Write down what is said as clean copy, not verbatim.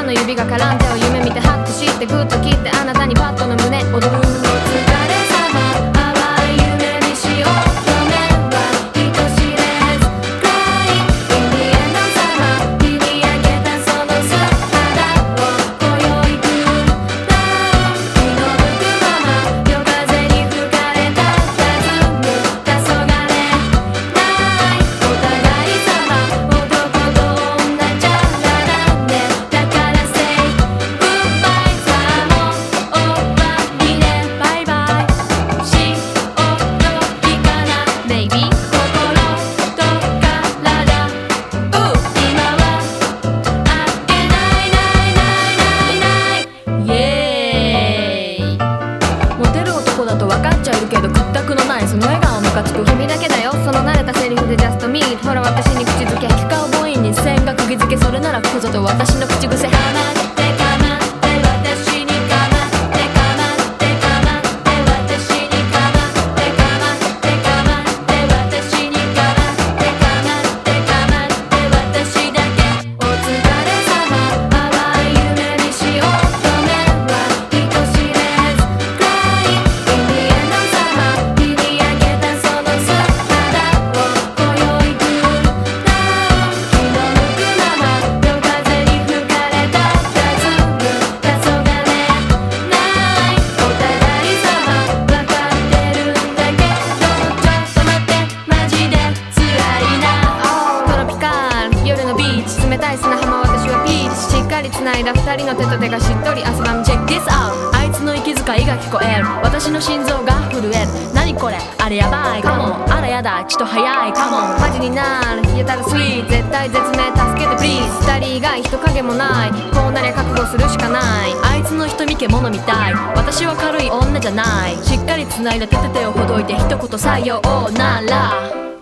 の指が絡んでを夢見てハッとしてグッと切ってあなたにパッとの胸踊る。お疲れ様淡い夢にしよう夢は人知れず暗いインディエンドサマー日に焼けたその素肌を今宵クールダウン気の向くまま夜風に吹かれた弾む黄昏ないお互い様男と女じゃならんでだからsay goodbye さあもう終わりねバイバイ潮時かな Baby 心と体今はあっけないないないないないイエーイ。モテる男だと分かっちゃいるけど屈託のないその笑顔ムカつく君だけだよその慣れたセリフで Just me ほら私に口づけ聞かう母音に線が釘付けそれならここぞと私の口癖かまってかまって私にかまってかまってかまって私にかまってかまってかまって私にかまってかまってかまって私だけお疲れ様淡い夢にしよう夢は人知れず暗いインディエンドサマー日に焼けたその素肌を今宵クールダウン気の向くまま夜風に吹かれた弾む黄昏ないお互い様分かってるんだけどちょっと待ってマジで辛いなトロピカル夜のビーチ冷たい砂浜私はピーチしっかり繋いだ二人の手と手がしっとり汗ばむ Check this out あいつの息遣いが聞こえる私の心臓が震える何これあれやばいかもあらやだちょっと早いかもマジになるやたらスイート絶対絶命助けて Please 二人以外人影もないこうなりゃ覚悟するしかないあいつの瞳獣みたい私は軽い女じゃないしっかり繋いだ手と手をほどいて一言採用なら